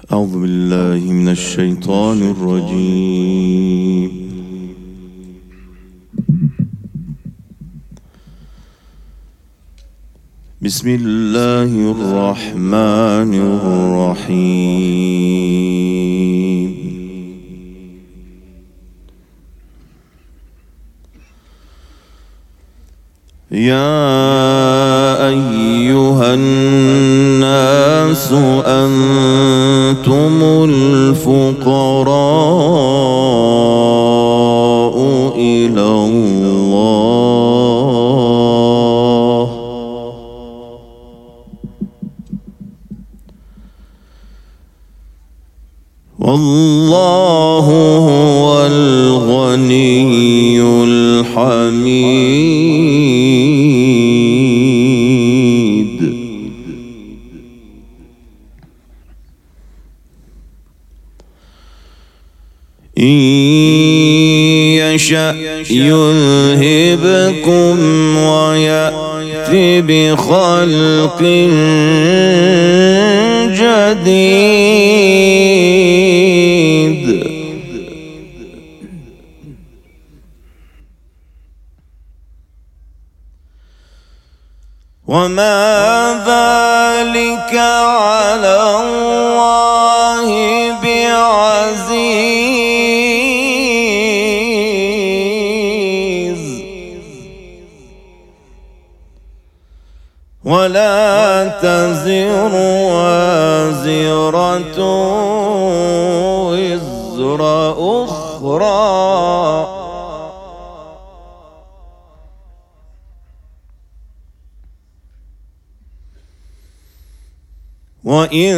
أعوذ بالله من الشيطان الرجيم. بسم الله الرحمن الرحيم. يا أيها الناس أنتم الفقراء إلى الله والله هو الغني الحميد. إن يشأ يذهبكم ويأت بخلق جديد. وما ذلك على الله بعزيز. ولا تزر وازرة وزر أخرى. وإن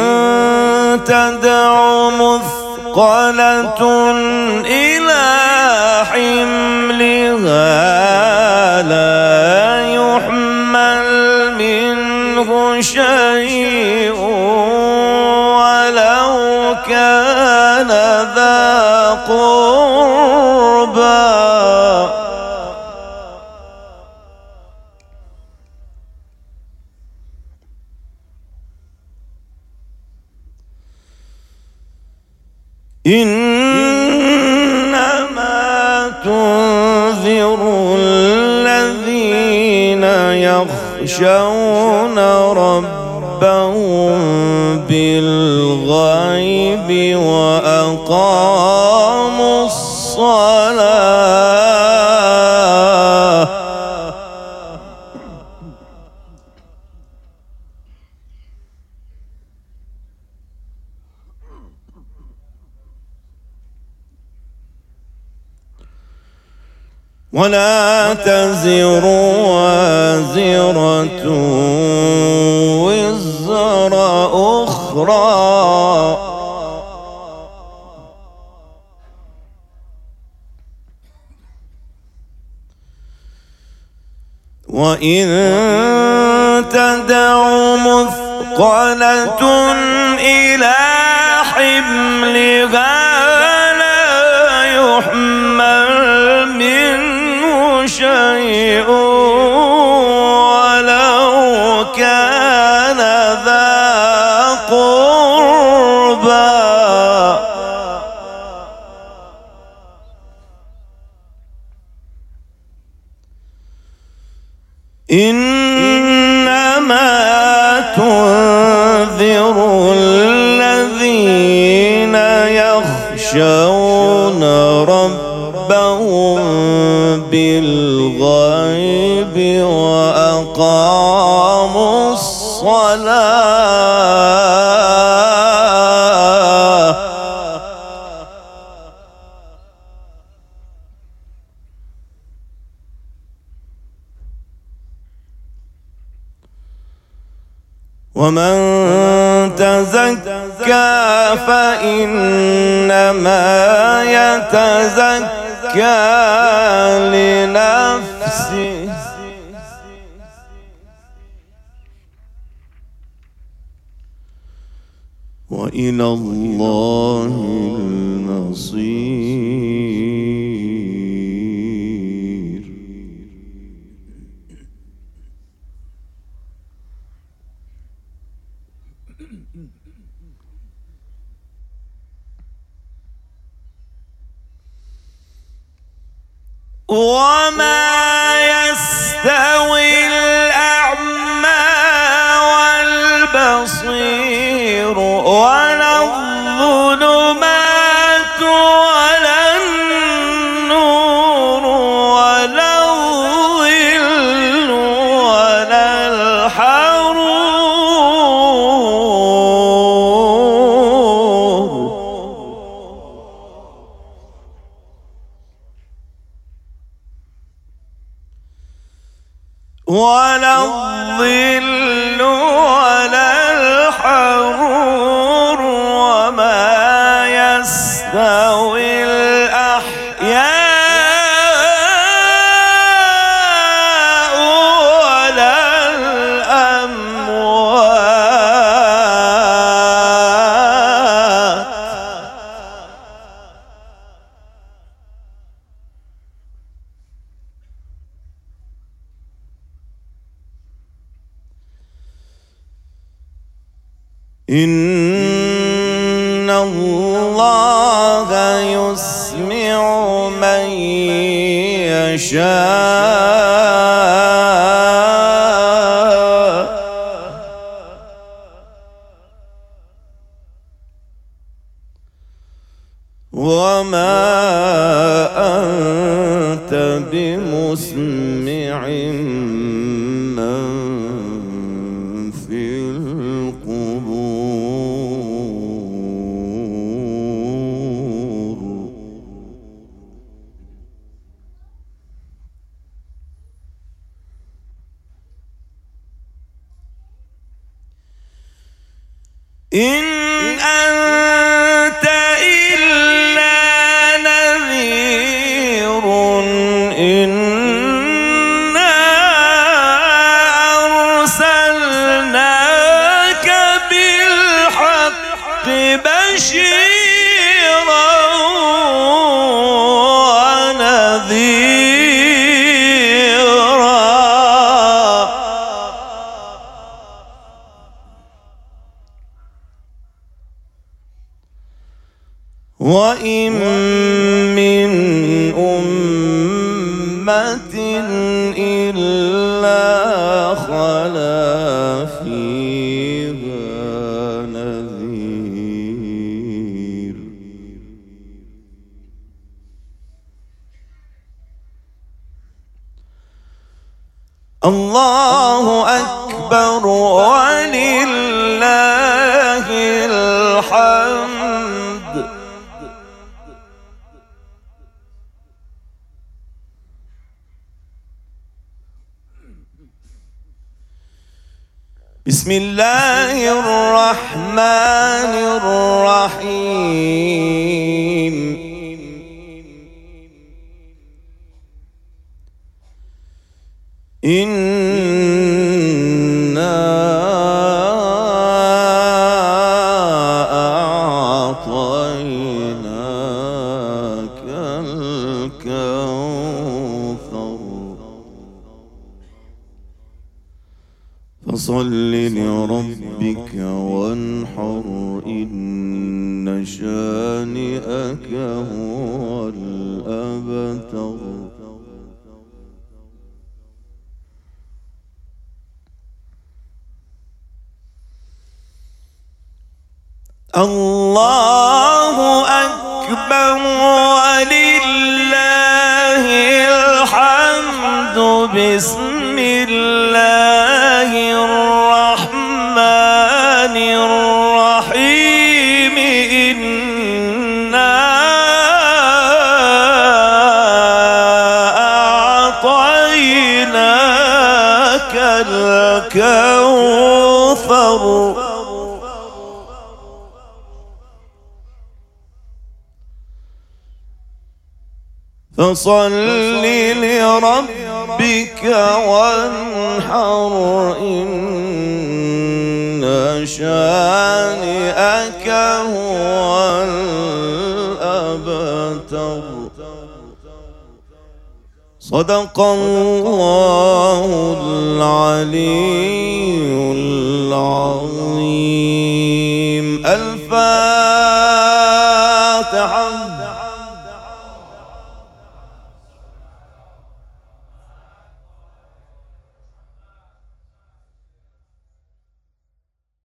تدع مثقلة إلى حملها لا يحمل منه شيء ولو كان ذا قربى. إنما تنذر الذين يخشون ربهم بالغيب وأقاموا الصلاة. ولا تزر وازرة وزر أخرى. وإن تدع مثقلة إلى حملها لا يحمل شيء ولو كان ذا قربى. إنما تنذر الذين يخشون ربهم بالغيب وأقاموا الصلاة. ومن تزكى فإنما يتزكى لنفسه. وإلى الله المصير. وما يستوي الأعمى والبصير ولا الظلمات ولا النور ولا الظل ولا الحرور. ولا الظل ولا الحرور وما يستوي الأحياء ولا الأموات. إن الله يسمع من يشاء وما أنت بمسمع من في القبور. إن أنت إلا نذير إنا أرسلناك بالحق بشيرا ونذيرا. وإن من أمة إلا خلا فيها نذير. الله أكبر ولله الحمد. بسم الله الرحمن الرحيم. إنا أعطيناك الكوثر فصل لربك وانحر إن شانئك هو الأبتر. الله أكبر ولله الحمد. بسم الله الرحمن الرحيم. إنا أعطيناك الكوثر فصل لربك وانحر إن شانئك هو الأبتر. صدق الله العلي العظيم. الفاتحة.